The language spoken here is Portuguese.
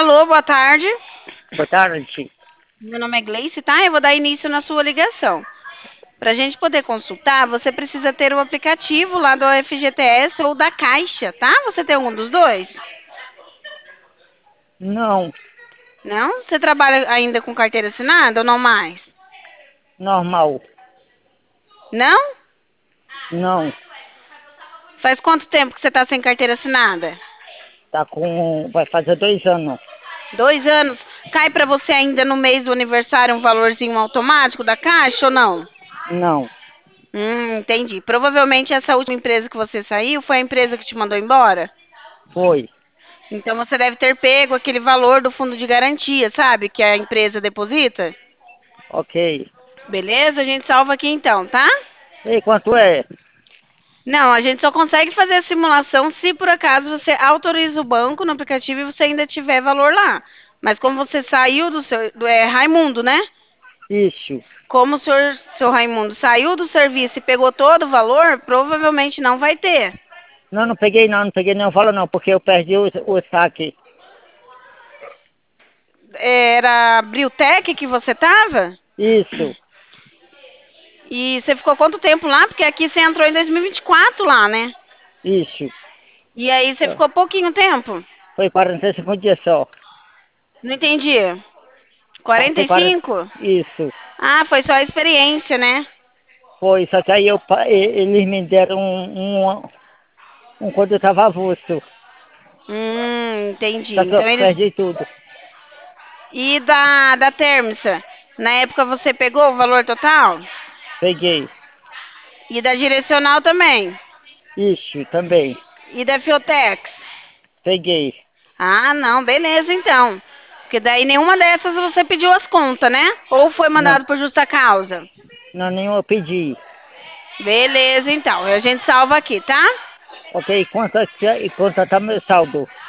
Alô, boa tarde. Boa tarde. Meu nome é Gleice, tá? Eu vou dar início na sua ligação. Para a gente poder consultar, você precisa ter o aplicativo lá do FGTS ou da Caixa, tá? Você tem algum dos dois? Não, Não? Você trabalha ainda com carteira assinada ou não mais? normal. Não? Não, Faz quanto tempo que você está sem carteira assinada? vai fazer 2 anos. 2 anos. Cai para você ainda no mês do aniversário um valorzinho automático da Caixa ou não? Não, Entendi. Provavelmente essa última empresa que você saiu foi a empresa que te mandou embora? foi. Então você deve ter pego aquele valor do fundo de garantia, sabe? Que a empresa deposita. Ok. Beleza? A gente salva aqui então, tá? E quanto é? Não, a gente só consegue fazer a simulação se por acaso você autoriza o banco no aplicativo e você ainda tiver valor lá. Mas como você saiu do Raimundo, né? Isso. Como o seu Raimundo saiu do serviço e pegou todo o valor, provavelmente não vai ter. Não, não peguei nenhum valor não, porque eu perdi o saque. Era a Briltec que você tava? Isso, E você ficou quanto tempo lá? Porque aqui você entrou em 2024 lá, né? isso. E aí você Ah, ficou pouquinho tempo? foi 45 dias só. Não entendi. Foi 40. 45? Isso. Ah, foi só a experiência, né? Foi, só que aí eles me deram quando eu tava avulso. Entendi. Só que eu Então eles. perdi tudo. E da Termsa? Na época você pegou o valor total? Peguei. E da direcional também? Isso, também. E da Fiotex? Peguei. Ah, não, beleza então. Porque daí nenhuma dessas você pediu as contas, né? Ou foi Não, mandado por justa causa? não, nenhum eu pedi. Beleza, então. A gente salva aqui, tá? Ok, quanto tá meu saldo?